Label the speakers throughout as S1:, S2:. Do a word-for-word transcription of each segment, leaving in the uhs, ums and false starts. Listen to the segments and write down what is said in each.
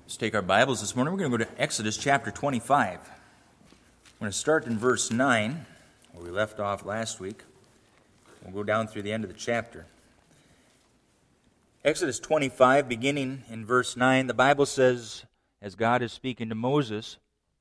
S1: Let's take our Bibles this morning. We're going to go to Exodus chapter twenty-five. We're going to start in verse nine, where we left off last week. We'll go down through the end of the chapter. Exodus twenty-five, beginning in verse nine, the Bible says, as God is speaking to Moses,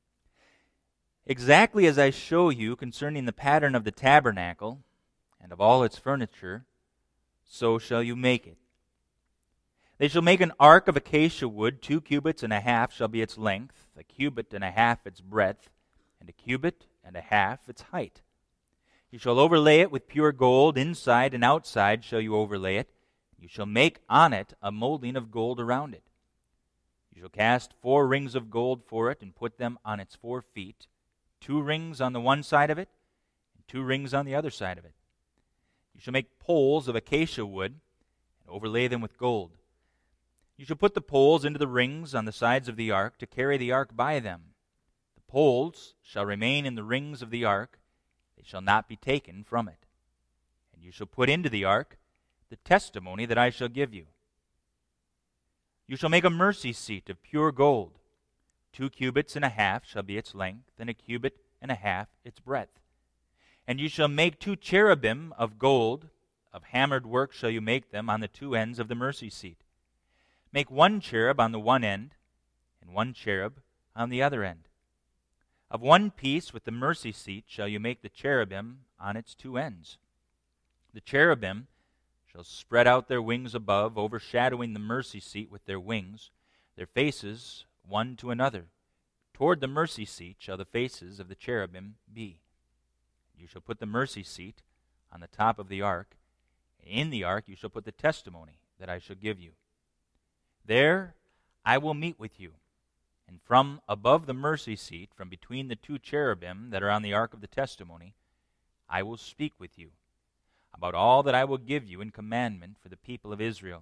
S1: "Exactly as I show you concerning the pattern of the tabernacle and of all its furniture, so shall you make it. They shall make an ark of acacia wood, two cubits and a half shall be its length, a cubit and a half its breadth, and a cubit and a half its height. You shall overlay it with pure gold, inside and outside shall you overlay it. You shall make on it a molding of gold around it. You shall cast four rings of gold for it, and put them on its four feet, two rings on the one side of it, and two rings on the other side of it. You shall make poles of acacia wood, and overlay them with gold. You shall put the poles into the rings on the sides of the ark, to carry the ark by them. The poles shall remain in the rings of the ark, they shall not be taken from it. And you shall put into the ark the testimony that I shall give you. You shall make a mercy seat of pure gold. Two cubits and a half shall be its length, and a cubit and a half its breadth. And you shall make two cherubim of gold, of hammered work shall you make them on the two ends of the mercy seat. Make one cherub on the one end, and one cherub on the other end. Of one piece with the mercy seat shall you make the cherubim on its two ends. The cherubim shall spread out their wings above, overshadowing the mercy seat with their wings, their faces one to another. Toward the mercy seat shall the faces of the cherubim be. You shall put the mercy seat on the top of the ark, and in the ark you shall put the testimony that I shall give you. There I will meet with you, and from above the mercy seat, from between the two cherubim that are on the ark of the testimony, I will speak with you about all that I will give you in commandment for the people of Israel.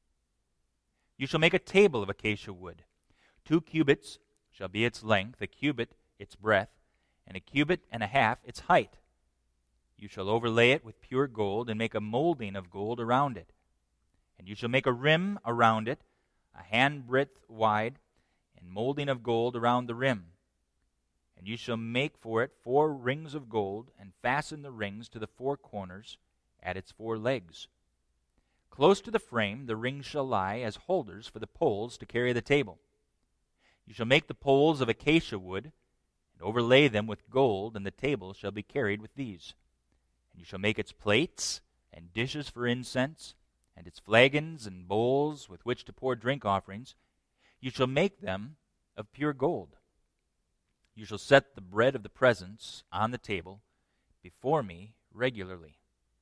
S1: You shall make a table of acacia wood. Two cubits shall be its length, a cubit its breadth, and a cubit and a half its height. You shall overlay it with pure gold, and make a molding of gold around it. And you shall make a rim around it, a handbreadth wide, and molding of gold around the rim. And you shall make for it four rings of gold, and fasten the rings to the four corners at its four legs. Close to the frame the rings shall lie as holders for the poles to carry the table. You shall make the poles of acacia wood, and overlay them with gold, and the table shall be carried with these. And you shall make its plates and dishes for incense, and its flagons and bowls with which to pour drink offerings. You shall make them of pure gold. You shall set the bread of the presence on the table before me regularly.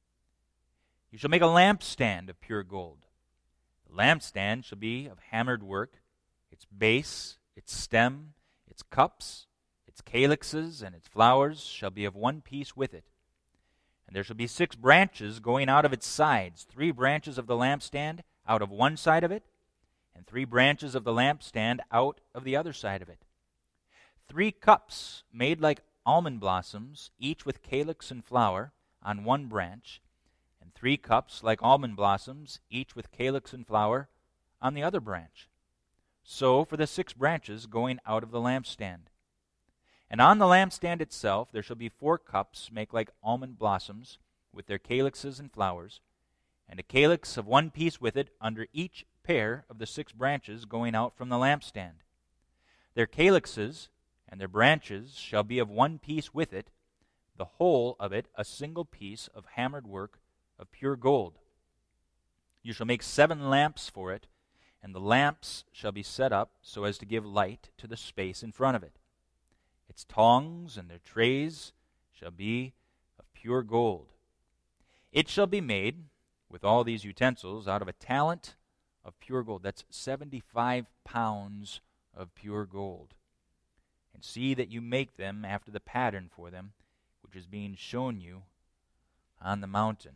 S1: You shall make a lampstand of pure gold. The lampstand shall be of hammered work. Its base, its stem, its cups, its calyxes, and its flowers shall be of one piece with it. And there shall be six branches going out of its sides, three branches of the lampstand out of one side of it, and three branches of the lampstand out of the other side of it. Three cups made like almond blossoms, each with calyx and flower, on one branch, and three cups like almond blossoms, each with calyx and flower, on the other branch. So for the six branches going out of the lampstand. And on the lampstand itself there shall be four cups make like almond blossoms, with their calyxes and flowers, and a calyx of one piece with it under each pair of the six branches going out from the lampstand. Their calyxes and their branches shall be of one piece with it, the whole of it a single piece of hammered work of pure gold. You shall make seven lamps for it, and the lamps shall be set up so as to give light to the space in front of it. Its tongs and their trays shall be of pure gold. It shall be made, with all these utensils, out of a talent of pure gold. That's seventy-five pounds of pure gold. And see that you make them after the pattern for them, which is being shown you on the mountain."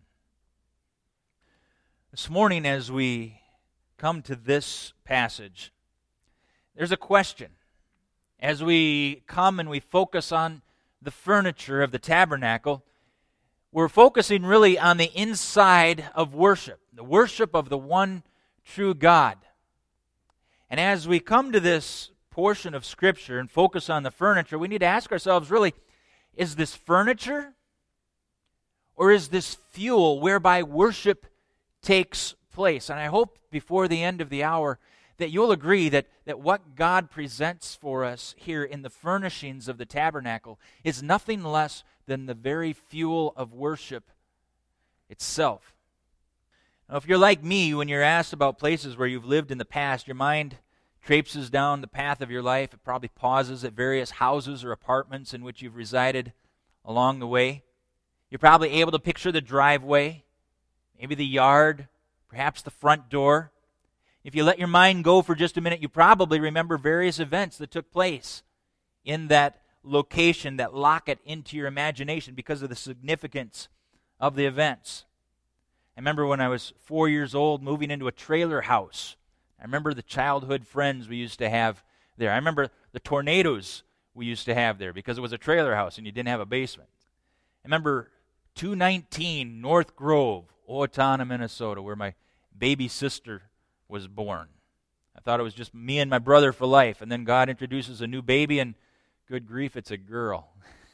S1: This morning, as we come to this passage, there's a question. As we come and we focus on the furniture of the tabernacle, we're focusing really on the inside of worship, the worship of the one true God. And as we come to this portion of Scripture and focus on the furniture, we need to ask ourselves, really, is this furniture or is this fuel whereby worship takes place? And I hope before the end of the hour that you'll agree that, that what God presents for us here in the furnishings of the tabernacle is nothing less than the very fuel of worship itself. Now, if you're like me, when you're asked about places where you've lived in the past, your mind traipses down the path of your life. It probably pauses at various houses or apartments in which you've resided along the way. You're probably able to picture the driveway, maybe the yard, perhaps the front door. If you let your mind go for just a minute, you probably remember various events that took place in that location that lock it into your imagination because of the significance of the events. I remember when I was four years old moving into a trailer house. I remember the childhood friends we used to have there. I remember the tornadoes we used to have there because it was a trailer house and you didn't have a basement. I remember two nineteen North Grove, Owatonna, Minnesota, where my baby sister was born. I thought it was just me and my brother for life, and then God introduces a new baby, and good grief, it's a girl.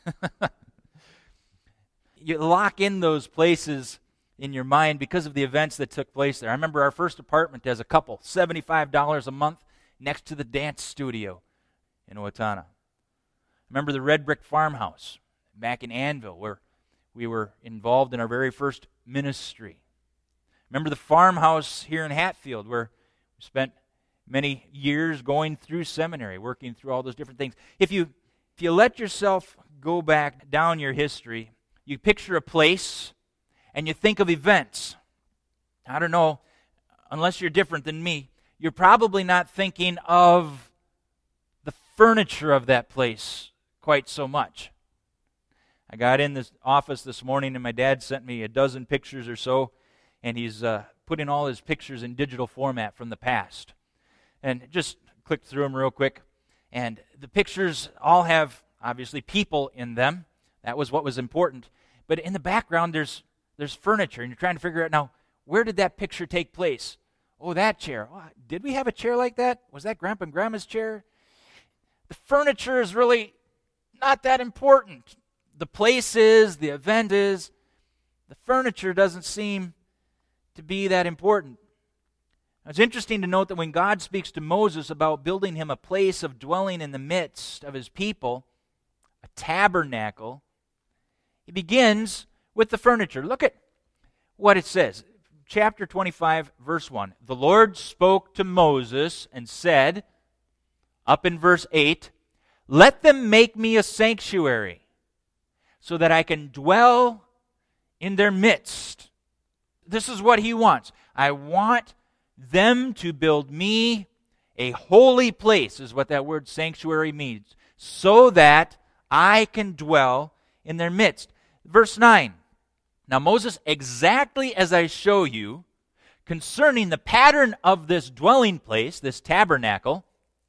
S1: You lock in those places in your mind because of the events that took place there. I remember our first apartment as a couple, seventy-five dollars a month next to the dance studio in Owatonna. I remember the red brick farmhouse back in Annville where we were involved in our very first ministry. Remember the farmhouse here in Hatfield where we spent many years going through seminary, working through all those different things. If you, if you let yourself go back down your history, you picture a place and you think of events. I don't know, unless you're different than me, you're probably not thinking of the furniture of that place quite so much. I got in this office this morning and my dad sent me a dozen pictures or so, and he's uh, putting all his pictures in digital format from the past. And just clicked through them real quick. And the pictures all have, obviously, people in them. That was what was important. But in the background, there's there's furniture, and you're trying to figure out, now, where did that picture take place? Oh, that chair. Oh, did we have a chair like that? Was that Grandpa and Grandma's chair? The furniture is really not that important. The place is, the event is. The furniture doesn't seem to be that important. Now, it's interesting to note that when God speaks to Moses about building him a place of dwelling in the midst of his people, a tabernacle, he begins with the furniture. Look at what it says. Chapter twenty-five, verse one. The Lord spoke to Moses and said, up in verse eight, "Let them make me a sanctuary so that I can dwell in their midst." This is what he wants. I want them to build me a holy place, is what that word sanctuary means, so that I can dwell in their midst. Verse nine. Now Moses, exactly as I show you, concerning the pattern of this dwelling place, this tabernacle,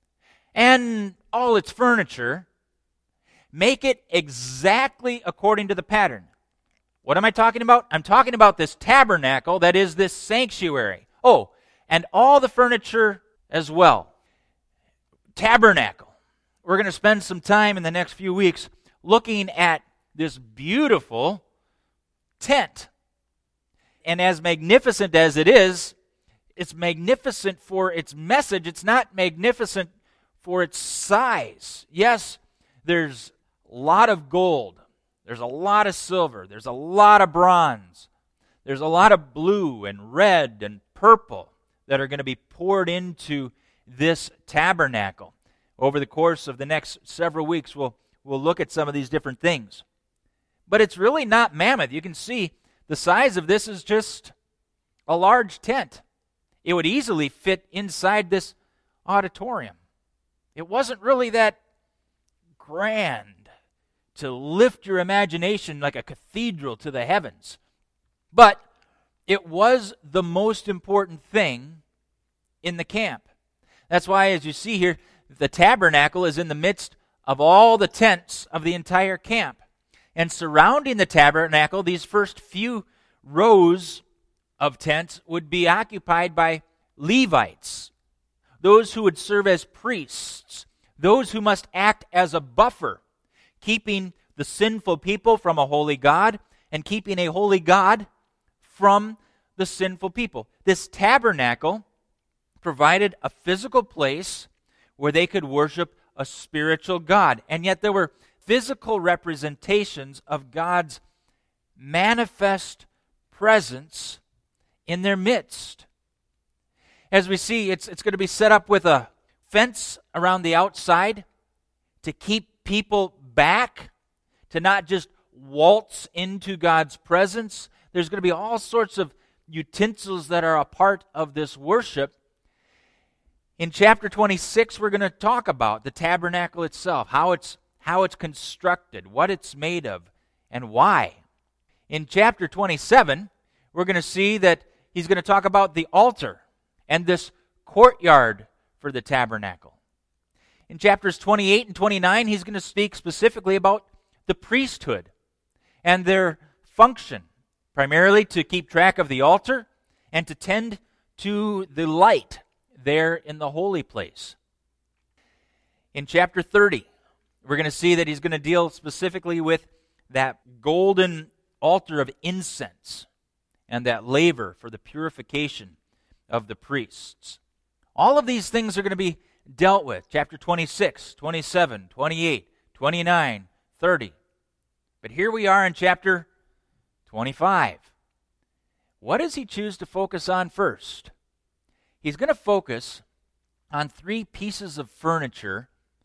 S1: and all its furniture, make it exactly according to the pattern. What am I talking about? I'm talking about this tabernacle that is this sanctuary. Oh, and all the furniture as well. Tabernacle. We're going to spend some time in the next few weeks looking at this beautiful tent. And as magnificent as it is, it's magnificent for its message. It's not magnificent for its size. Yes, there's a lot of gold. There's a lot of silver. There's a lot of bronze. There's a lot of blue and red and purple that are going to be poured into this tabernacle. Over the course of the next several weeks, we'll, we'll look at some of these different things. But it's really not mammoth. You can see the size of this is just a large tent. It would easily fit inside this auditorium. It wasn't really that grand to lift your imagination like a cathedral to the heavens. But it was the most important thing in the camp. That's why, as you see here, the tabernacle is in the midst of all the tents of the entire camp. And surrounding the tabernacle, these first few rows of tents would be occupied by Levites. those who would serve as priests, those who must act as a buffer, keeping the sinful people from a holy God and keeping a holy God from the sinful people. This tabernacle provided a physical place where they could worship a spiritual God. And yet there were physical representations of God's manifest presence in their midst. As we see, it's, it's going to be set up with a fence around the outside to keep people back, to not just waltz into God's presence. There's going to be all sorts of utensils that are a part of this worship. In chapter twenty-six, we're going to talk about the tabernacle itself, how it's how it's constructed, what it's made of, and why. In chapter twenty-seven, we're going to see that he's going to talk about the altar and this courtyard for the tabernacle. In chapters twenty-eight and twenty-nine, he's going to speak specifically about the priesthood and their function, primarily to keep track of the altar and to tend to the light there in the holy place. In chapter thirty, we're going to see that he's going to deal specifically with that golden altar of incense and that laver for the purification of the priests. All of these things are going to be dealt with. Chapter twenty-six, twenty-seven, twenty-eight, twenty-nine, thirty. But here we are in chapter twenty-five. What does he choose to focus on first? He's going to focus on three pieces of furniture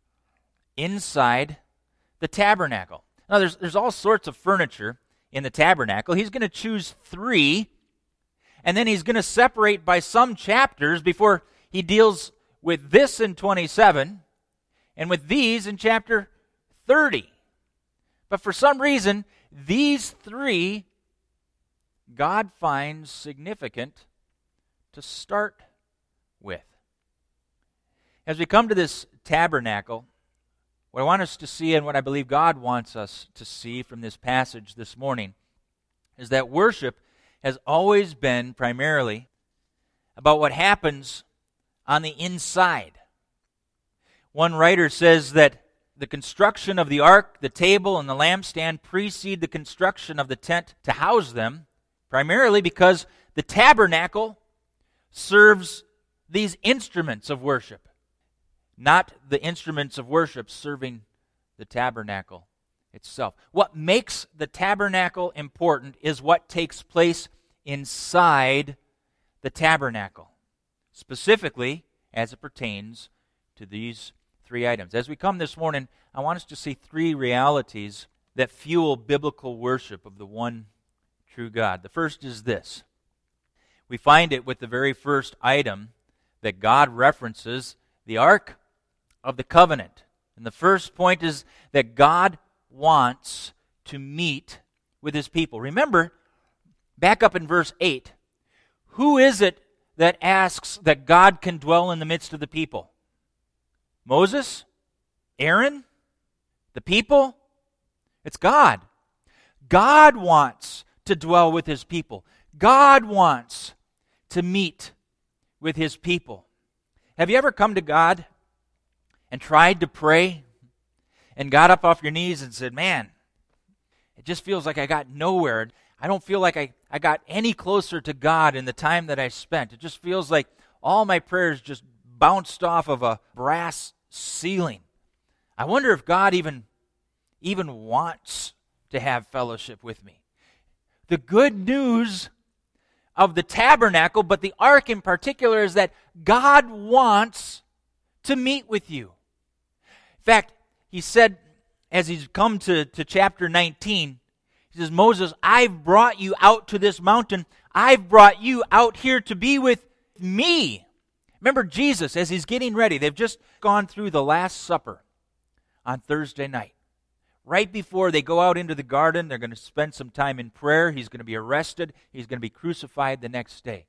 S1: inside the tabernacle. Now, there's, there's all sorts of furniture in the tabernacle. He's going to choose three, and then he's going to separate by some chapters before he deals with this in twenty-seven and with these in chapter thirty. But for some reason, these three God finds significant to start with. As we come to this tabernacle, what I want us to see and what I believe God wants us to see from this passage this morning is that worship has always been primarily about what happens on the inside. One writer says that the construction of the ark, the table, and the lampstand precede the construction of the tent to house them, primarily because the tabernacle serves these instruments of worship, not the instruments of worship serving the tabernacle itself. What makes the tabernacle important is what takes place inside the tabernacle, specifically as it pertains to these three items. As we come this morning, I want us to see three realities that fuel biblical worship of the one true God. The first is this. We find it with the very first item that God references, the Ark of the Covenant. And the first point is that God wants to meet with His people. Remember, back up in verse eight, who is it that asks that God can dwell in the midst of the people? Moses? Aaron? The people? It's God. God wants to dwell with His people. God wants to meet with His people. Have you ever come to God and tried to pray and got up off your knees and said, man, it just feels like I got nowhere. I don't feel like I, I got any closer to God in the time that I spent. It just feels like all my prayers just bounced off of a brass ceiling. I wonder if God even, even wants to have fellowship with me. The good news of the tabernacle, but the ark in particular, is that God wants to meet with you. In fact, he said, as he's come to, to chapter nineteen, he says, Moses, I've brought you out to this mountain. I've brought you out here to be with me. Remember Jesus, as he's getting ready, they've just gone through the Last Supper on Thursday night. Right before they go out into the garden, they're going to spend some time in prayer. He's going to be arrested. He's going to be crucified the next day.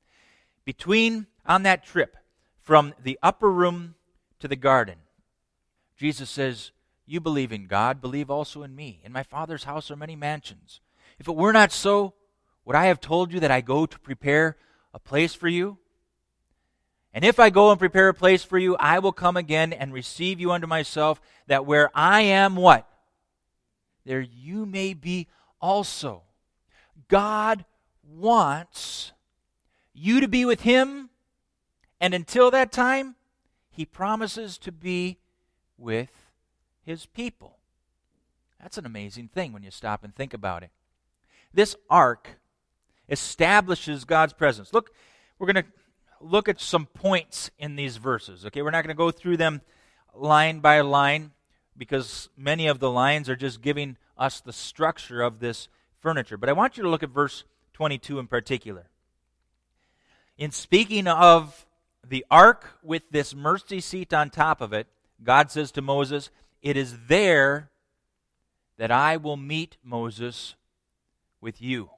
S1: Between, on that trip, from the upper room to the garden, Jesus says, you believe in God, believe also in me. In my Father's house are many mansions. If it were not so, would I have told you that I go to prepare a place for you? And if I go and prepare a place for you, I will come again and receive you unto myself, that where I am, what? There you may be also. God wants you to be with Him, and until that time, He promises to be with His people. That's an amazing thing when you stop and think about it. This ark establishes God's presence. Look, we're going to look at some points in these verses. Okay, we're not going to go through them line by line because many of the lines are just giving us the structure of this furniture. But I want you to look at verse twenty-two in particular. In speaking of the ark with this mercy seat on top of it, God says to Moses, "It is there that I will meet Moses with you."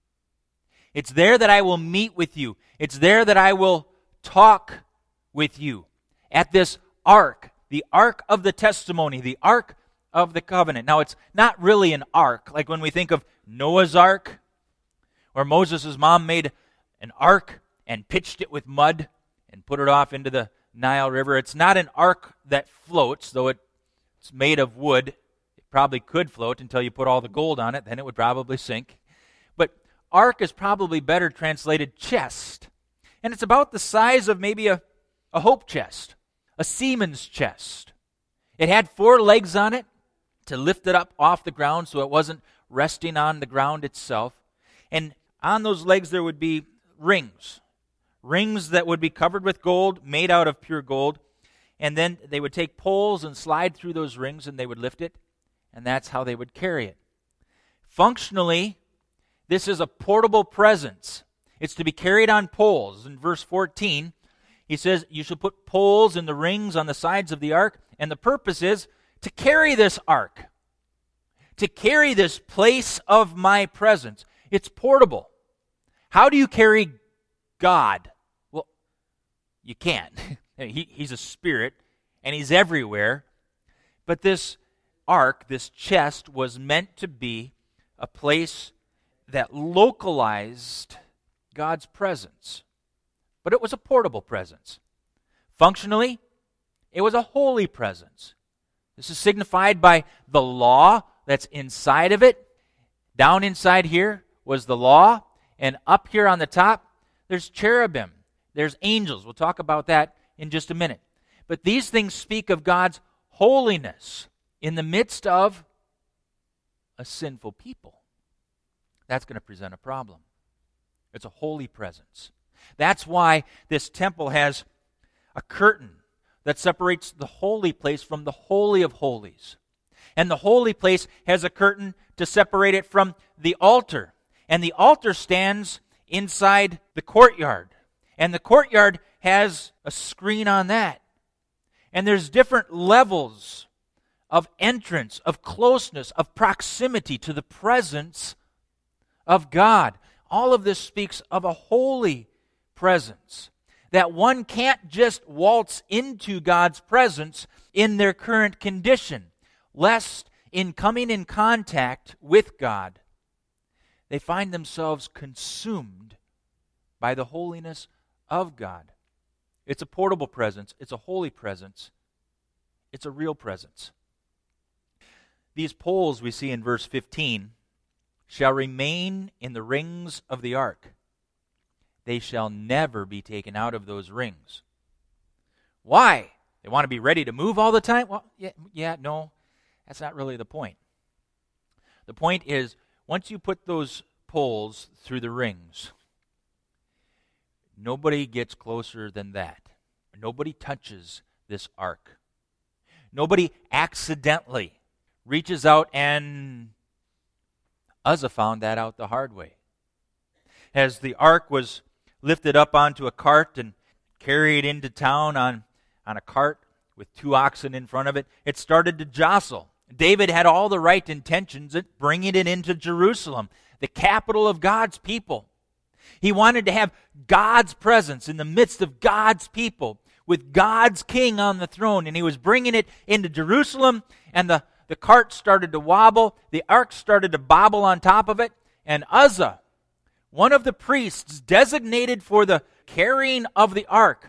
S1: It's there that I will meet with you. It's there that I will talk with you. At this ark, the ark of the testimony, the ark of the covenant. Now, it's not really an ark, like when we think of Noah's ark, where Moses' mom made an ark and pitched it with mud and put it off into the Nile River. It's not an ark that floats, though it's made of wood. It probably could float until you put all the gold on it, then it would probably sink. But ark is probably better translated chest. And it's about the size of maybe a, a hope chest, a seaman's chest. It had four legs on it to lift it up off the ground so it wasn't resting on the ground itself. And on those legs there would be rings. Rings that would be covered with gold, made out of pure gold. And then they would take poles and slide through those rings and they would lift it. And that's how they would carry it. Functionally, this is a portable presence. It's to be carried on poles. In verse fourteen, he says, you shall put poles in the rings on the sides of the ark. And the purpose is to carry this ark. To carry this place of my presence. It's portable. How do you carry God? Well, you can't. he, he's a spirit, and He's everywhere. But this ark, this chest, was meant to be a place that localized God's presence. But it was a portable presence. Functionally, it was a holy presence. This is signified by the law that's inside of it. Down inside here was the law, and up here on the top, there's cherubim. There's angels. We'll talk about that in just a minute. But these things speak of God's holiness in the midst of a sinful people. That's going to present a problem. It's a holy presence. That's why this temple has a curtain that separates the holy place from the holy of holies. And the holy place has a curtain to separate it from the altar. And the altar stands inside the courtyard. And the courtyard has a screen on that. And there's different levels of entrance, of closeness, of proximity to the presence of God. All of this speaks of a holy presence. That one can't just waltz into God's presence in their current condition, lest in coming in contact with God, they find themselves consumed by the holiness of God. It's a portable presence. It's a holy presence. It's a real presence. These poles we see in verse fifteen shall remain in the rings of the ark. They shall never be taken out of those rings. Why? They want to be ready to move all the time? Well, yeah, yeah, no, that's not really the point. The point is, once you put those poles through the rings, nobody gets closer than that. Nobody touches this ark. Nobody accidentally reaches out, and Uzzah found that out the hard way. As the ark was lifted up onto a cart and carried into town on, on a cart with two oxen in front of it, it started to jostle. David had all the right intentions at bringing it into Jerusalem, the capital of God's people. He wanted to have God's presence in the midst of God's people, with God's king on the throne, and he was bringing it into Jerusalem, and the, the cart started to wobble, the ark started to bobble on top of it, and Uzzah, one of the priests designated for the carrying of the ark,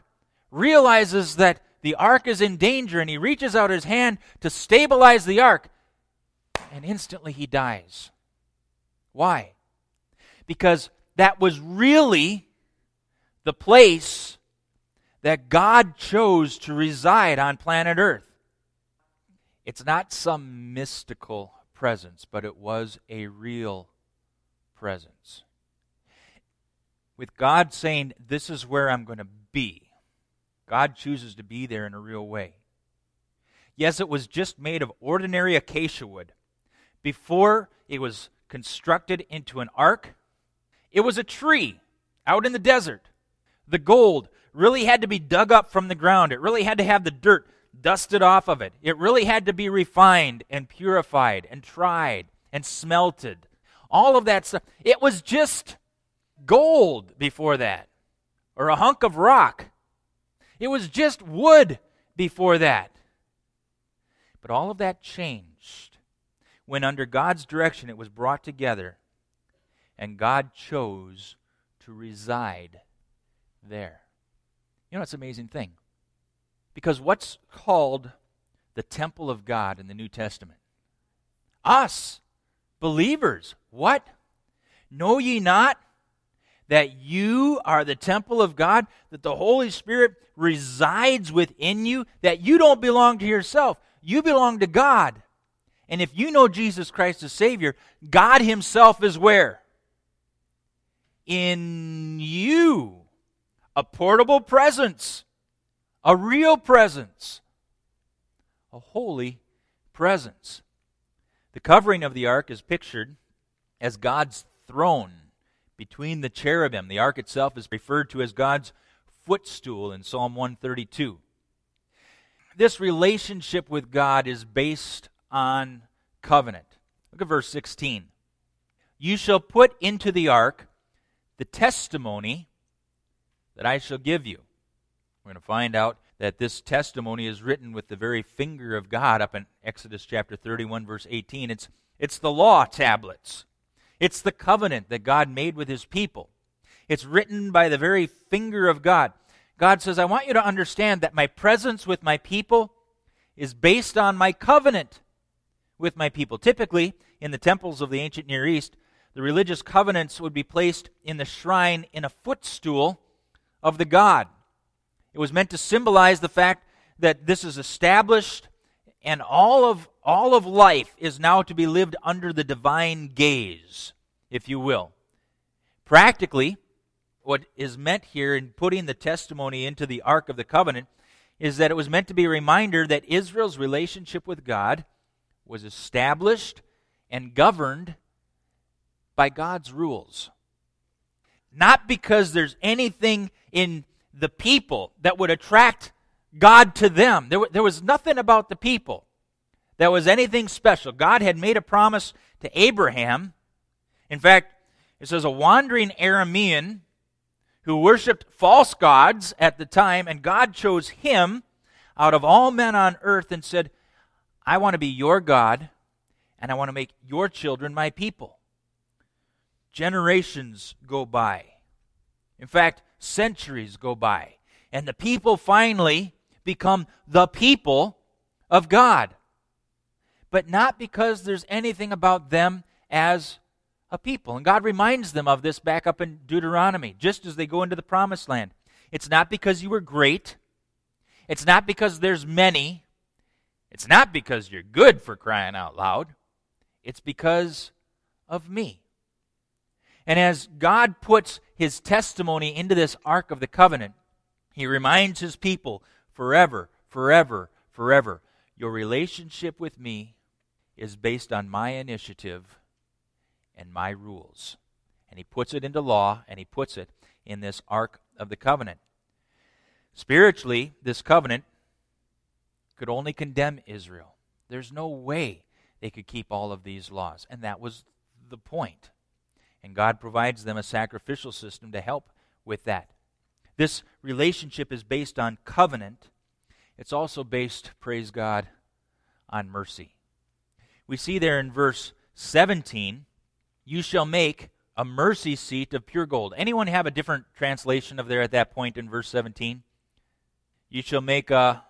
S1: realizes that the ark is in danger, and he reaches out his hand to stabilize the ark, and instantly he dies. Why? Because that was really the place that God chose to reside on planet Earth. It's not some mystical presence, but it was a real presence. With God saying, this is where I'm going to be, God chooses to be there in a real way. Yes, it was just made of ordinary acacia wood. Before it was constructed into an ark, it was a tree out in the desert. The gold really had to be dug up from the ground. It really had to have the dirt dusted off of it. It really had to be refined and purified and tried and smelted. All of that stuff. It was just gold before that, or a hunk of rock. It was just wood before that. But all of that changed when under God's direction it was brought together and God chose to reside there. You know, it's an amazing thing. Because what's called the temple of God in the New Testament? Us, believers. What? Know ye not that you are the temple of God, that the Holy Spirit resides within you, that you don't belong to yourself, you belong to God. And if you know Jesus Christ as Savior, God Himself is where? In you. A portable presence. A real presence. A holy presence. The covering of the ark is pictured as God's throne between the cherubim. The ark itself is referred to as God's footstool in Psalm one thirty-two. This relationship with God is based on covenant. Look at verse sixteen. You shall put into the ark the testimony that I shall give you. We're going to find out that this testimony is written with the very finger of God up in Exodus chapter thirty-one, verse eighteen. It's, it's the law tablets. It's the covenant that God made with His people. It's written by the very finger of God. God says, I want you to understand that my presence with my people is based on my covenant with my people. Typically, in the temples of the ancient Near East, the religious covenants would be placed in the shrine in a footstool of the god. It was meant to symbolize the fact that this is established and all of all of life is now to be lived under the divine gaze, if you will. Practically, what is meant here in putting the testimony into the Ark of the Covenant is that it was meant to be a reminder that Israel's relationship with God was established and governed by God's rules. Not because there's anything in the people that would attract God to them. There, there was nothing about the people that was anything special. God had made a promise to Abraham. In fact, it says a wandering Aramean who worshipped false gods at the time, and God chose him out of all men on earth and said, I want to be your God, and I want to make your children my people. Generations go by. In fact, centuries go by. And the people finally become the people of God. But not because there's anything about them as a people. And God reminds them of this back up in Deuteronomy, just as they go into the promised land. It's not because you were great. It's not because there's many. It's not because you're good, for crying out loud. It's because of me. And as God puts His testimony into this Ark of the Covenant, He reminds His people forever, forever, forever, your relationship with me is based on my initiative and my rules. And He puts it into law, and He puts it in this Ark of the Covenant. Spiritually, this covenant could only condemn Israel. There's no way they could keep all of these laws. And that was the point. And God provides them a sacrificial system to help with that. This relationship is based on covenant. It's also based, praise God, on mercy. We see there in verse seventeen, you shall make a mercy seat of pure gold. Anyone have a different translation of there at that point in verse seventeen? You shall make a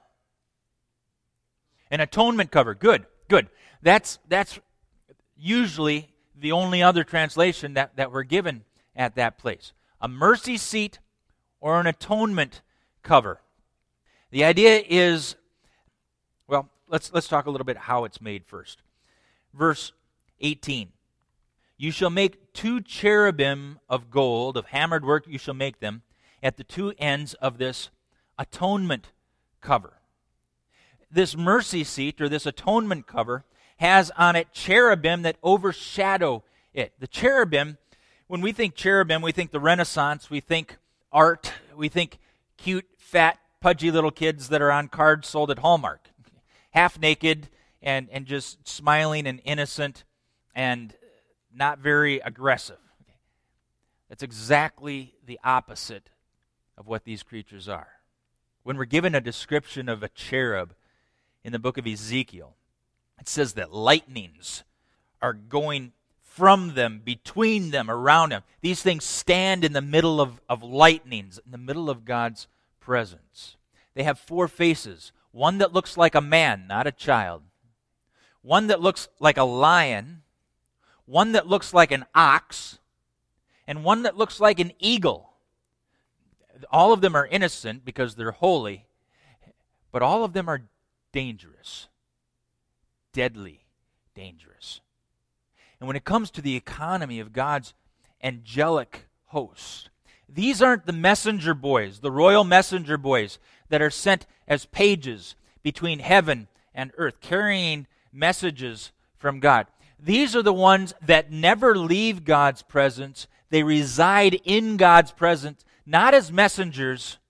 S1: an atonement cover. Good, good. That's that's usually the only other translation that, that we're given at that place. A mercy seat or an atonement cover. The idea is, well, let's let's talk a little bit how it's made first. Verse eighteen. You shall make two cherubim of gold, of hammered work you shall make them, at the two ends of this atonement cover. This mercy seat, or this atonement cover, has on it cherubim that overshadow it. The cherubim, when we think cherubim, we think the Renaissance, we think art, we think cute, fat, pudgy little kids that are on cards sold at Hallmark. Half naked and, and just smiling and innocent and not very aggressive. That's exactly the opposite of what these creatures are. When we're given a description of a cherub in the book of Ezekiel, it says that lightnings are going from them, between them, around them. These things stand in the middle of, of lightnings, in the middle of God's presence. They have four faces. One that looks like a man, not a child. One that looks like a lion. One that looks like an ox. And one that looks like an eagle. All of them are innocent because they're holy, but all of them are dangerous. Deadly dangerous. And when it comes to the economy of God's angelic host, these aren't the messenger boys, the royal messenger boys that are sent as pages between heaven and earth, carrying messages from God. These are the ones that never leave God's presence. They reside in God's presence, not as messengers,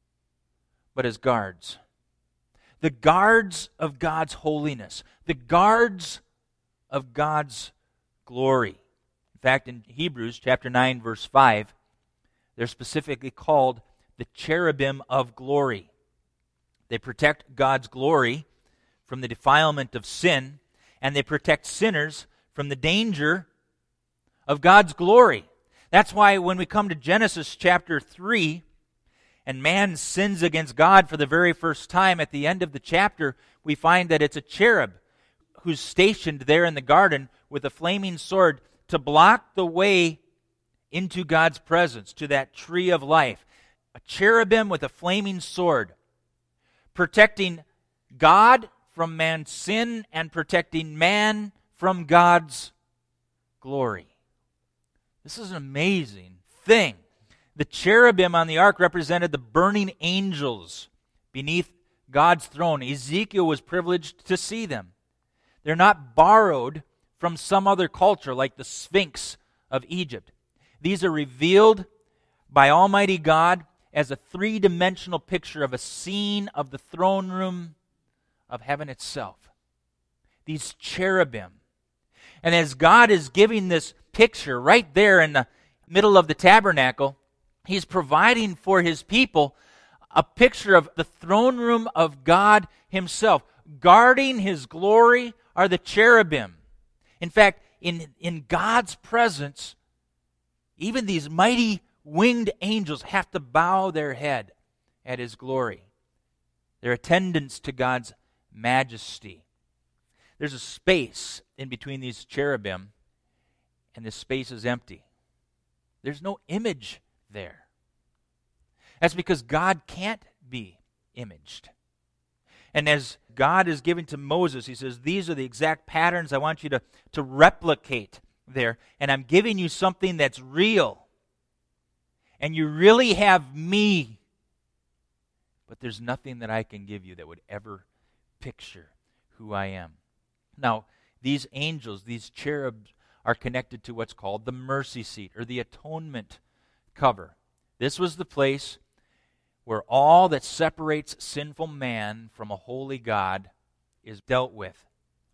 S1: but as guards. The guards of God's holiness. The guards of God's glory. In fact, in Hebrews chapter nine, verse five, they're specifically called the cherubim of glory. They protect God's glory from the defilement of sin, and they protect sinners from the danger of God's glory. That's why when we come to Genesis chapter three, and man sins against God for the very first time, at the end of the chapter, we find that it's a cherub who's stationed there in the garden with a flaming sword to block the way into God's presence, to that tree of life. A cherubim with a flaming sword, protecting God from man's sin and protecting man from God's glory. This is an amazing thing. The cherubim on the ark represented the burning angels beneath God's throne. Ezekiel was privileged to see them. They're not borrowed from some other culture like the Sphinx of Egypt. These are revealed by Almighty God as a three-dimensional picture of a scene of the throne room of heaven itself. These cherubim. And as God is giving this picture right there in the middle of the tabernacle, He's providing for His people a picture of the throne room of God Himself. Guarding His glory are the cherubim. In fact, in, in God's presence, even these mighty winged angels have to bow their head at His glory. Their attendance to God's majesty. There's a space in between these cherubim, and this space is empty. There's no image there. That's because God can't be imaged. And as God is giving to Moses, He says, these are the exact patterns I want you to, to replicate there. And I'm giving you something that's real. And you really have me. But there's nothing that I can give you that would ever picture who I am. Now, these angels, these cherubs, are connected to what's called the mercy seat, or the atonement cover. This was the place where all that separates sinful man from a holy God is dealt with.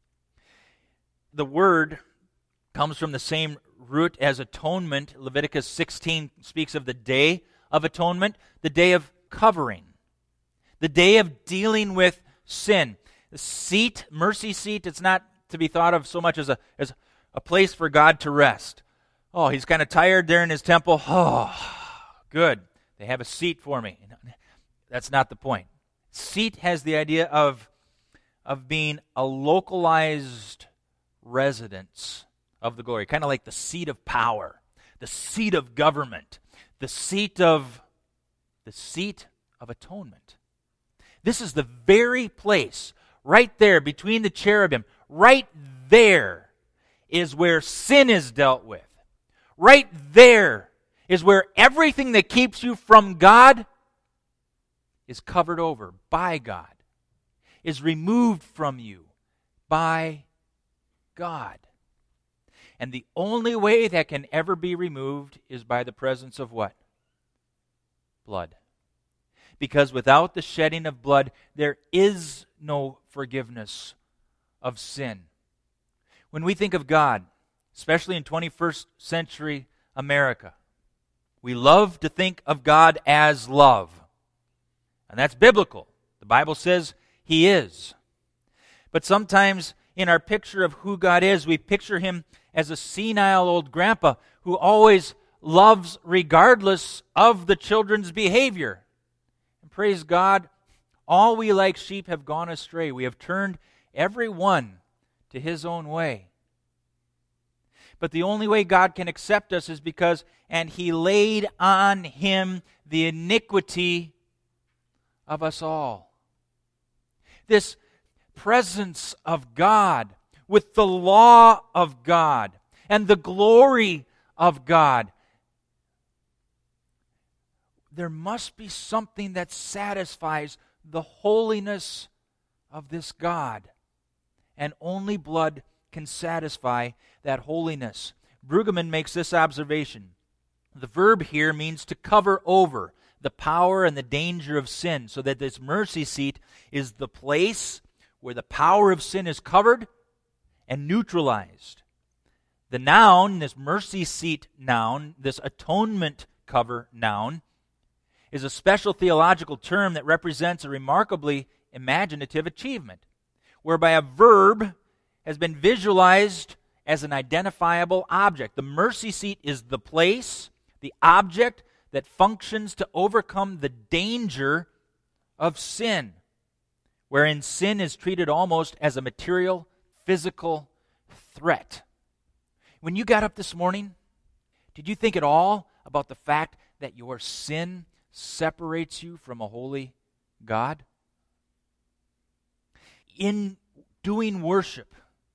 S1: The word comes from the same root as atonement. Leviticus sixteen speaks of the day of atonement, the day of covering, the day of dealing with sin. The seat, mercy seat, it's not to be thought of so much as a, as a place for God to rest. Oh, He's kind of tired there in His temple. Oh, good. They have a seat for me. That's not the point. Seat has the idea of, of being a localized residence of the glory, kind of like the seat of power, the seat of government, the seat of the seat of atonement. This is the very place right there between the cherubim. Right there is where sin is dealt with. Right there is where everything that keeps you from God is covered over by God, is removed from you by God. And the only way that can ever be removed is by the presence of what? Blood. Because without the shedding of blood, there is no forgiveness of sin. When we think of God, especially in twenty-first century America, we love to think of God as love. And that's biblical. The Bible says He is. But sometimes in our picture of who God is, we picture Him as a senile old grandpa who always loves regardless of the children's behavior. And praise God, all we like sheep have gone astray. We have turned every one to his own way. But the only way God can accept us is because, and He laid on Him the iniquity of us all. This presence of God with the law of God and the glory of God. There must be something that satisfies the holiness of this God. And only blood can satisfy that holiness. Brueggemann makes this observation. The verb here means to cover over the power and the danger of sin, so that this mercy seat is the place where the power of sin is covered and neutralized. The noun, this mercy seat noun, this atonement cover noun, is a special theological term that represents a remarkably imaginative achievement, whereby a verb has been visualized as an identifiable object. The mercy seat is the place, the object that functions to overcome the danger of sin, wherein sin is treated almost as a material, physical threat. When you got up this morning, did you think at all about the fact that your sin separates you from a holy God? In doing worship,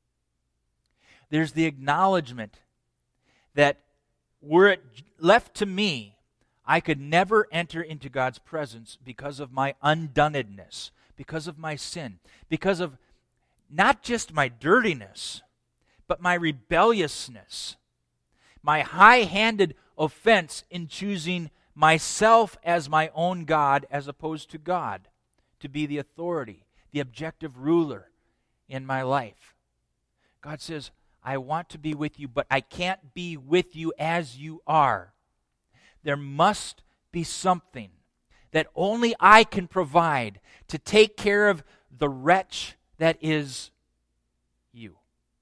S1: there's the acknowledgement that were it left to me, I could never enter into God's presence because of my undonedness, because of my sin, because of not just my dirtiness, but my rebelliousness, my high-handed offense in choosing myself as my own God as opposed to God to be the authority, the objective ruler in my life. God says, I want to be with you, but I can't be with you as you are. There must be something that only I can provide to take care of the wretch that is you.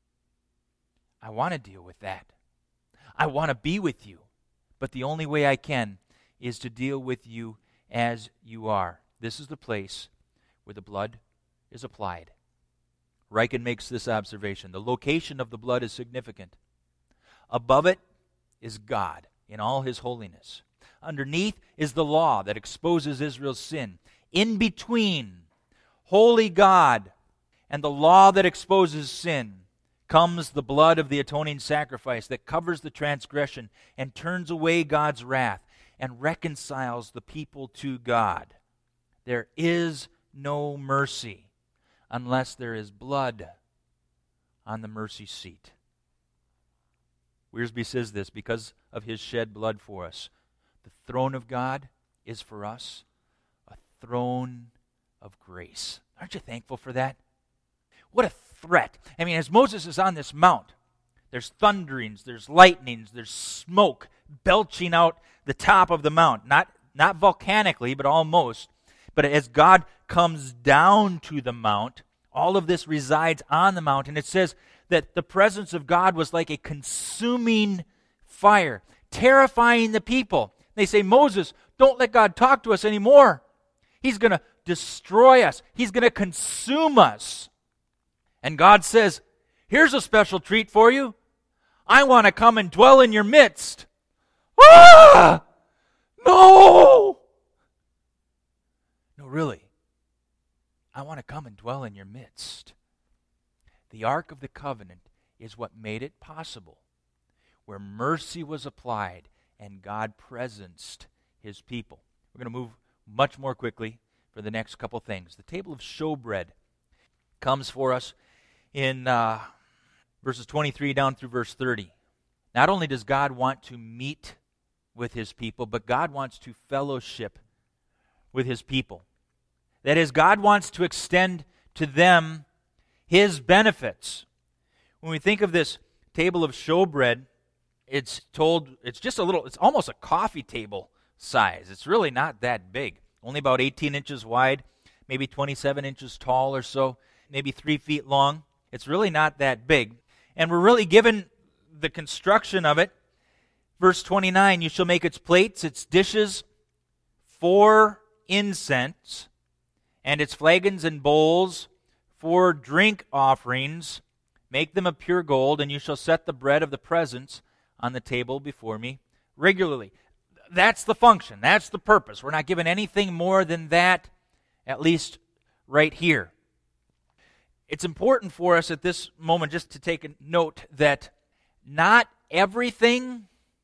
S1: I want to deal with that. I want to be with you, but the only way I can is to deal with you as you are. This is the place where the blood is applied. Ryken makes this observation. The location of the blood is significant. Above it is God in all His holiness. Underneath is the law that exposes Israel's sin. In between holy God and the law that exposes sin comes the blood of the atoning sacrifice that covers the transgression and turns away God's wrath and reconciles the people to God. There is no mercy unless there is blood on the mercy seat. Wiersbe says this, because of His shed blood for us, the throne of God is for us a throne of grace. Aren't you thankful for that? What a threat. I mean, as Moses is on this mount, there's thunderings, there's lightnings, there's smoke belching out the top of the mount. Not, not volcanically, but almost. But as God comes down to the mount, all of this resides on the mount. And it says that the presence of God was like a consuming fire, terrifying the people. They say, Moses, don't let God talk to us anymore. He's going to destroy us. He's going to consume us. And God says, here's a special treat for you. I want to come and dwell in your midst. Ah! No! No, really. I want to come and dwell in your midst. The Ark of the Covenant is what made it possible, where mercy was applied and God presenced his people. We're going to move much more quickly for the next couple things. The table of showbread comes for us in uh, verses twenty-three down through verse thirty. Not only does God want to meet with his people, but God wants to fellowship with his people. That is, God wants to extend to them his benefits. When we think of this table of showbread, it's told, it's just a little, it's almost a coffee table size. It's really not that big. Only about eighteen inches wide, maybe twenty-seven inches tall or so, maybe three feet long. It's really not that big. And we're really given the construction of it. Verse twenty-nine, you shall make its plates, its dishes, for incense, and its flagons and bowls for drink offerings. Make them of pure gold, and you shall set the bread of the presence on the table before me regularly. That's the function. That's the purpose. We're not given anything more than that, at least right here. It's important for us at this moment just to take a note that not everything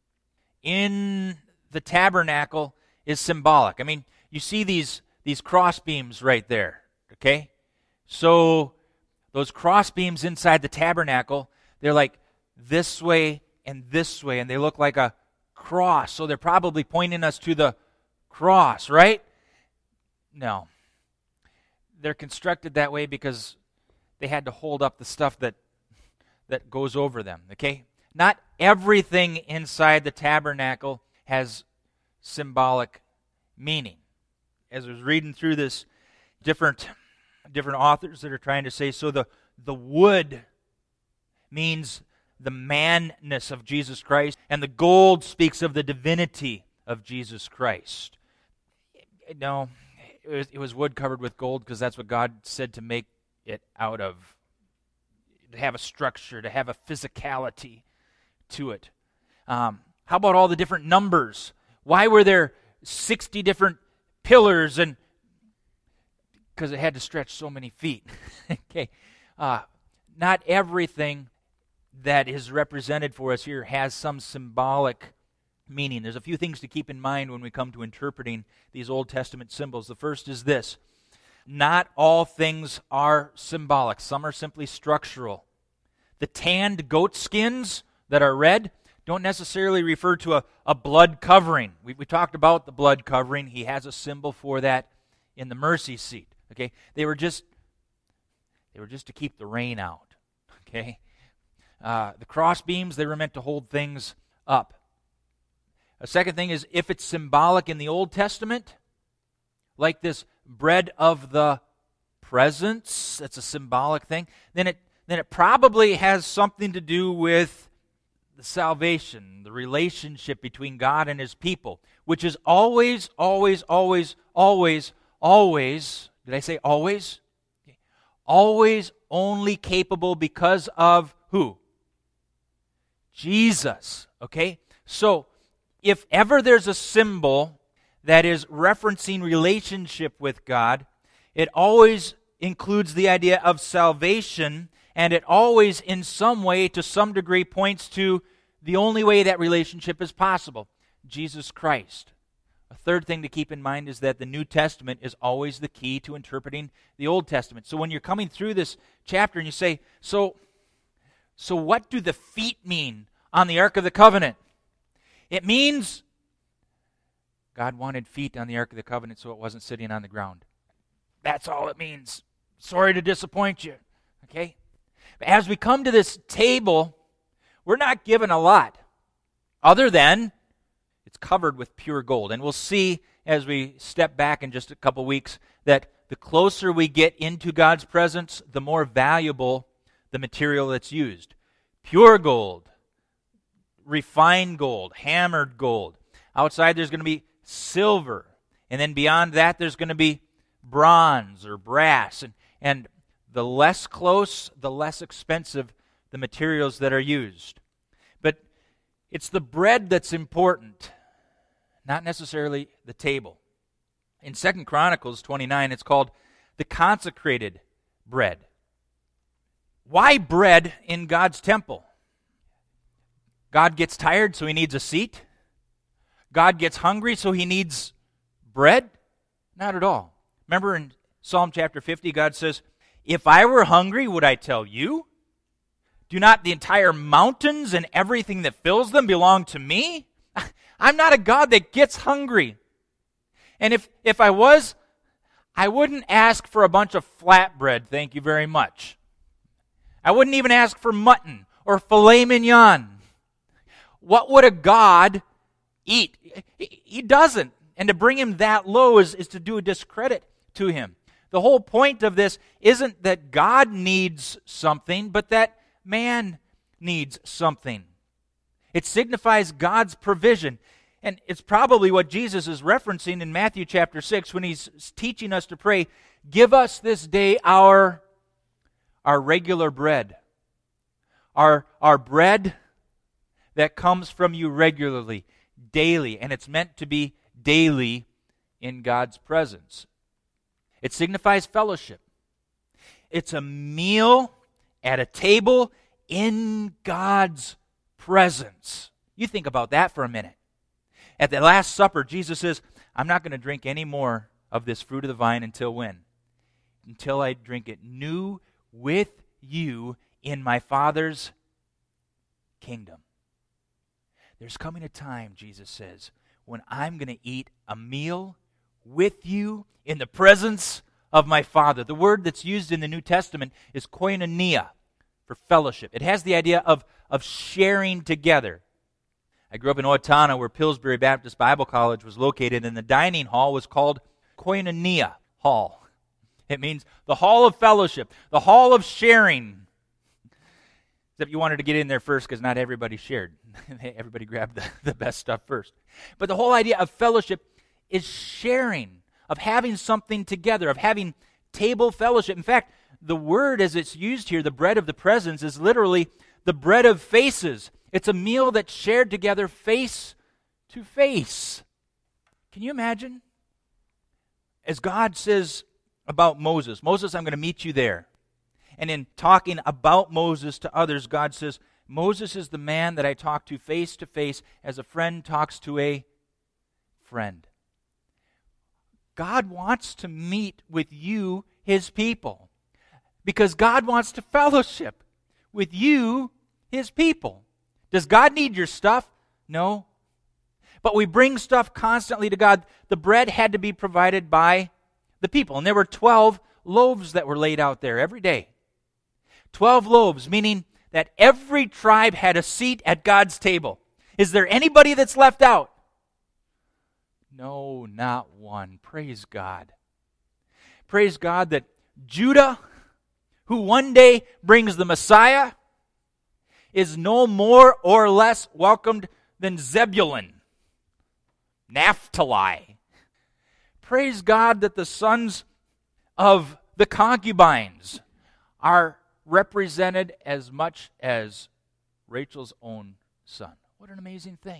S1: in the tabernacle is symbolic. I mean, you see these, these cross beams right there, okay? So those cross beams inside the tabernacle, they're like this way and this way, and they look like a cross. So they're probably pointing us to the cross, right? No. They're constructed that way because they had to hold up the stuff that that goes over them, okay? Not everything inside the tabernacle has symbolic meaning. As I was reading through this, different different authors that are trying to say, so the, the wood means the manness of Jesus Christ, and the gold speaks of the divinity of Jesus Christ. No, it was, it was wood covered with gold because that's what God said to make it out of, to have a structure, to have a physicality to it. Um, how about all the different numbers? Why were there sixty different pillars? And because it had to stretch so many feet. Okay, uh, not everything that is represented for us here has some symbolic meaning. There's a few things to keep in mind when we come to interpreting these Old Testament symbols. The first is this: not all things are symbolic. Some are simply structural. The tanned goat skins that are red don't necessarily refer to a, a blood covering. We, we talked about the blood covering. He has a symbol for that in the mercy seat. Okay, they were just they were just to keep the rain out. Okay, uh, the cross beams, they were meant to hold things up. A second thing is, if it's symbolic in the Old Testament, like this bread of the presence, that's a symbolic thing, then it then it probably has something to do with the salvation, the relationship between God and his people, which is always, always, always, always, always, did I say always? Okay. Always only capable because of who? Jesus, okay? So, if ever there's a symbol that is referencing relationship with God, it always includes the idea of salvation, and it always, in some way, to some degree, points to the only way that relationship is possible, Jesus Christ. A third thing to keep in mind is that the New Testament is always the key to interpreting the Old Testament. So when you're coming through this chapter and you say, so, so what do the feet mean on the Ark of the Covenant? It means God wanted feet on the Ark of the Covenant so it wasn't sitting on the ground. That's all it means. Sorry to disappoint you. Okay? But as we come to this table, we're not given a lot other than it's covered with pure gold. And we'll see as we step back in just a couple weeks that the closer we get into God's presence, the more valuable the material that's used. Pure gold, refined gold, hammered gold. Outside there's going to be silver. And then beyond that there's going to be bronze or brass. And, and the less close, the less expensive the materials that are used. But it's the bread that's important, not necessarily the table. In Second Chronicles twenty-nine, it's called the consecrated bread. Why bread in God's temple? God gets tired, so he needs a seat. God gets hungry, so he needs bread? Not at all. Remember in Psalm chapter fifty, God says, if I were hungry, would I tell you? Do not the entire mountains and everything that fills them belong to me? I'm not a God that gets hungry. And if, if I was, I wouldn't ask for a bunch of flatbread, thank you very much. I wouldn't even ask for mutton or filet mignon. What would a God eat? He doesn't. And to bring him that low is, is to do a discredit to him. The whole point of this isn't that God needs something, but that man needs something. It signifies God's provision. And it's probably what Jesus is referencing in Matthew chapter six when he's teaching us to pray, give us this day our, our regular bread. Our, our bread that comes from you regularly, daily. And it's meant to be daily in God's presence. It signifies fellowship. It's a meal at a table in God's presence. You think about that for a minute. At the Last Supper, Jesus says, I'm not going to drink any more of this fruit of the vine until when? Until I drink it new with you in my Father's kingdom. There's coming a time, Jesus says, when I'm going to eat a meal with you in the presence of my Father. The word that's used in the New Testament is koinonia, for fellowship. It has the idea of, of sharing together. I grew up in Owatonna, where Pillsbury Baptist Bible College was located, and the dining hall was called Koinonia Hall. It means the hall of fellowship, the hall of sharing. Except you wanted to get in there first because not everybody shared. Everybody grabbed the, the best stuff first. But the whole idea of fellowship is sharing, of having something together, of having table fellowship. In fact, the word as it's used here, the bread of the presence, is literally the bread of faces. It's a meal that's shared together face to face. Can you imagine? As God says about Moses, Moses, I'm going to meet you there. And in talking about Moses to others, God says, Moses is the man that I talk to face to face as a friend talks to a friend. God wants to meet with you, his people, because God wants to fellowship with you, his people. Does God need your stuff? No. But we bring stuff constantly to God. The bread had to be provided by the people. And there were twelve loaves that were laid out there every day. Twelve loaves, meaning that every tribe had a seat at God's table. Is there anybody that's left out? No, not one. Praise God. Praise God that Judah, who one day brings the Messiah, is no more or less welcomed than Zebulun, Naphtali. Praise God that the sons of the concubines are represented as much as Rachel's own son. What an amazing thing.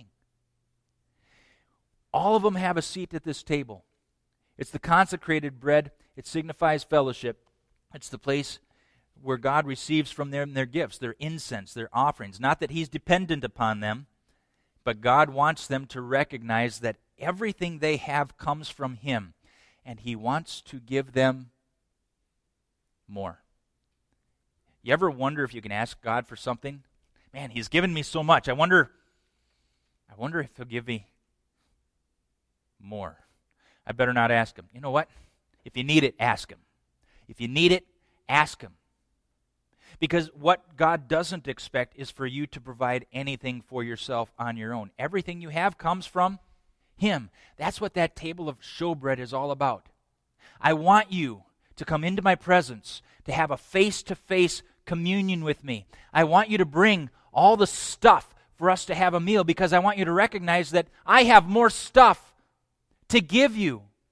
S1: All of them have a seat at this table. It's the consecrated bread. It signifies fellowship. It's the place where God receives from them their gifts, their incense, their offerings. Not that he's dependent upon them, but God wants them to recognize that everything they have comes from him, and he wants to give them more. You ever wonder if you can ask God for something? Man, he's given me so much. I wonder, I wonder if he'll give me more. I better not ask him. You know what? If you need it, ask him. If you need it, ask him. Because what God doesn't expect is for you to provide anything for yourself on your own. Everything you have comes from him. That's what that table of showbread is all about. I want you to come into my presence, to have a face-to-face communion with me. I want you to bring all the stuff for us to have a meal, because I want you to recognize that I have more stuff to give you.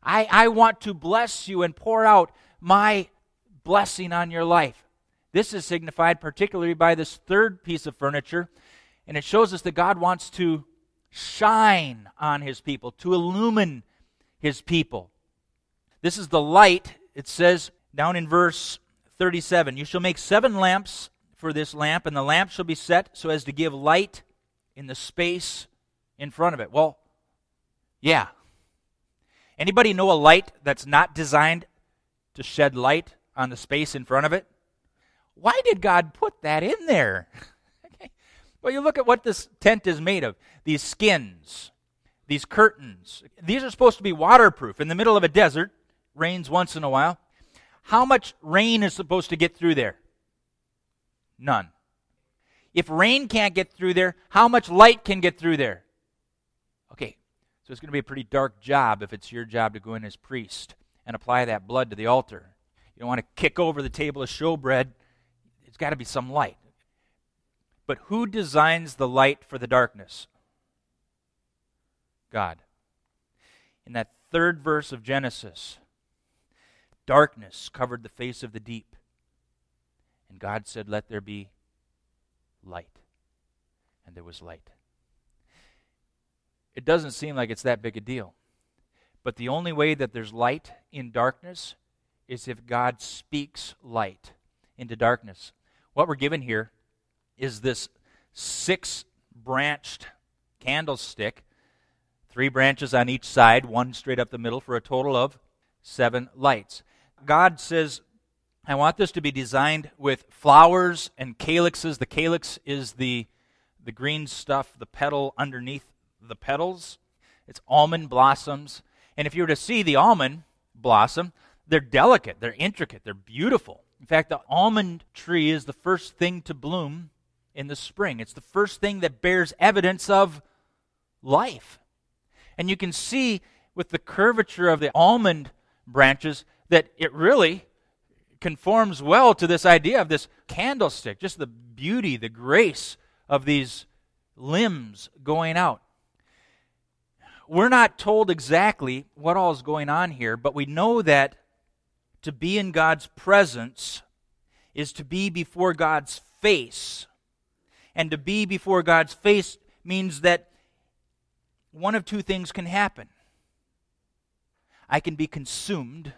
S1: I, I want to bless you and pour out my blessing on your life. This is signified particularly by this third piece of furniture, and it shows us that God wants to shine on his people, to illumine his people. This is the light. It says down in verse thirty-seven, you shall make seven lamps for this lamp, and the lamp shall be set so as to give light in the space in front of it. Well, yeah. Anybody know a light that's not designed to shed light on the space in front of it? Why did God put that in there? Okay. Well, you look at what this tent is made of. These skins, these curtains. These are supposed to be waterproof. In the middle of a desert, rains once in a while. How much rain is supposed to get through there? None. If rain can't get through there, how much light can get through there? Okay, so it's going to be a pretty dark job if it's your job to go in as priest and apply that blood to the altar. You don't want to kick over the table of showbread. It's got to be some light. But who designs the light for the darkness? God. In that third verse of Genesis, darkness covered the face of the deep. And God said, let there be light. And there was light. It doesn't seem like it's that big a deal. But the only way that there's light in darkness is if God speaks light into darkness. What we're given here is this six-branched candlestick, three branches on each side, one straight up the middle, for a total of seven lights. God says, I want this to be designed with flowers and calyxes. The calyx is the, the green stuff, the petal underneath the petals. It's almond blossoms. And if you were to see the almond blossom, they're delicate, they're intricate, they're beautiful. In fact, the almond tree is the first thing to bloom in the spring. It's the first thing that bears evidence of life. And you can see with the curvature of the almond branches that it really conforms well to this idea of this candlestick, just the beauty, the grace of these limbs going out. We're not told exactly what all is going on here, but we know that to be in God's presence is to be before God's face. And to be before God's face means that one of two things can happen. I can be consumed,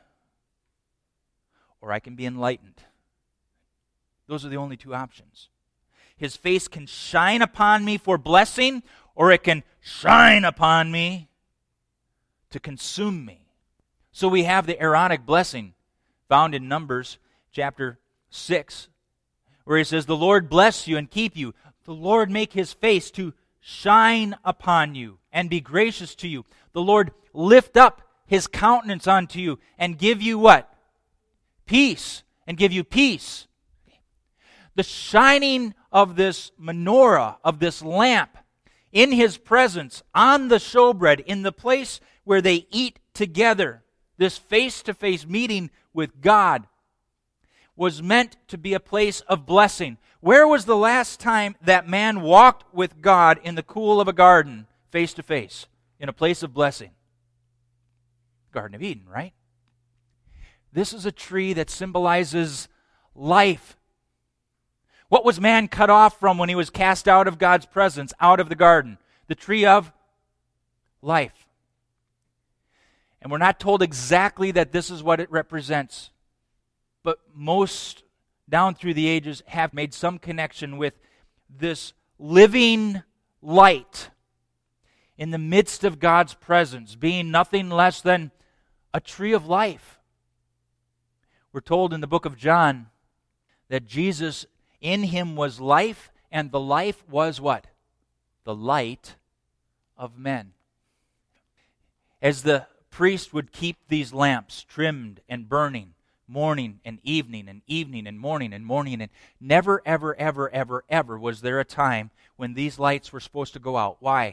S1: or I can be enlightened. Those are the only two options. His face can shine upon me for blessing, or it can shine upon me to consume me. So we have the Aaronic blessing found in Numbers chapter six, where he says, the Lord bless you and keep you. The Lord make his face to shine upon you and be gracious to you. The Lord lift up his countenance unto you and give you what? Peace. And give you peace. The shining of this menorah, of this lamp, in his presence, on the showbread, in the place where they eat together, this face-to-face meeting with God, was meant to be a place of blessing. Where was the last time that man walked with God in the cool of a garden, face-to-face, in a place of blessing? Garden of Eden, right? This is a tree that symbolizes life. What was man cut off from when he was cast out of God's presence, out of the garden? The tree of life. And we're not told exactly that this is what it represents. But most, down through the ages, have made some connection with this living light in the midst of God's presence, being nothing less than a tree of life. We're told in the book of John that Jesus, in him was life, and the life was what? The light of men. As the priest would keep these lamps trimmed and burning, morning and evening and evening and morning and morning, and never, ever, ever, ever, ever was there a time when these lights were supposed to go out. Why?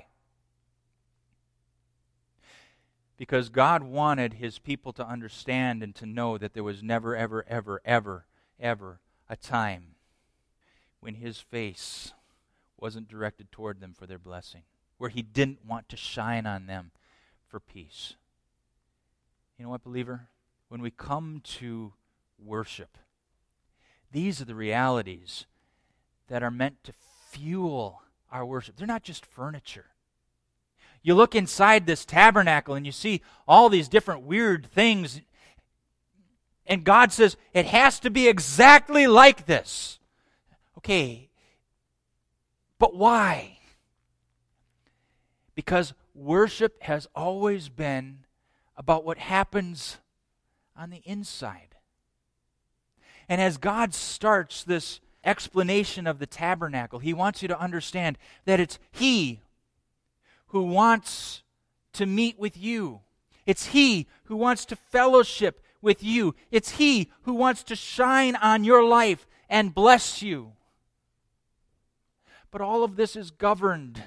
S1: Because God wanted his people to understand and to know that there was never, ever, ever, ever, ever a time when his face wasn't directed toward them for their blessing, where he didn't want to shine on them for peace. You know what, believer? When we come to worship, these are the realities that are meant to fuel our worship. They're not just furniture. You look inside this tabernacle and you see all these different weird things, and God says, it has to be exactly like this. Okay, but why? Because worship has always been about what happens on the inside. And as God starts this explanation of the tabernacle, He wants you to understand that it's He who wants to meet with you. It's He who wants to fellowship with you. It's He who wants to shine on your life and bless you. But all of this is governed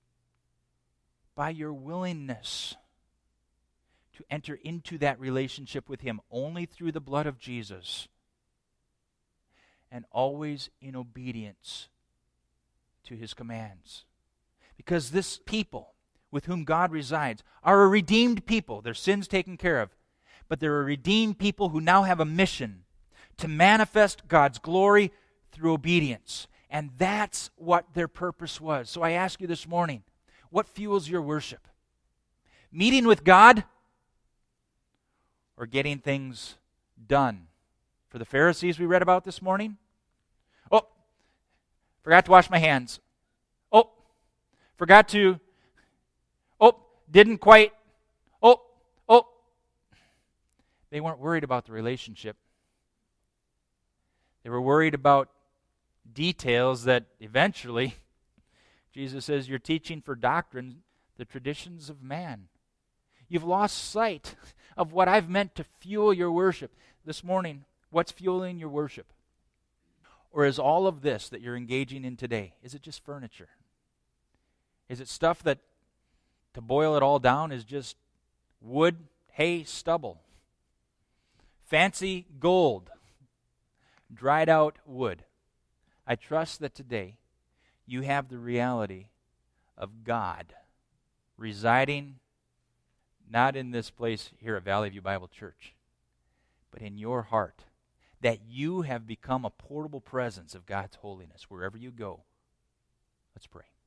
S1: by your willingness to enter into that relationship with Him only through the blood of Jesus, and always in obedience to His commands. Because this people with whom God resides are a redeemed people, their sins taken care of, but they're a redeemed people who now have a mission to manifest God's glory through obedience. And that's what their purpose was. So I ask you this morning, what fuels your worship? Meeting with God or getting things done? For the Pharisees we read about this morning, oh, forgot to wash my hands. Oh, forgot to, oh, didn't quite, oh, oh. They weren't worried about the relationship. They were worried about details that eventually, Jesus says, you're teaching for doctrine the traditions of man. You've lost sight of what I've meant to fuel your worship. This morning, what's fueling your worship? Or is all of this that you're engaging in today, is it just furniture? Is it stuff that, to boil it all down, is just wood, hay, stubble? Fancy gold, dried out wood. I trust that today you have the reality of God residing not in this place here at Valley View Bible Church, but in your heart, that you have become a portable presence of God's holiness wherever you go. Let's pray.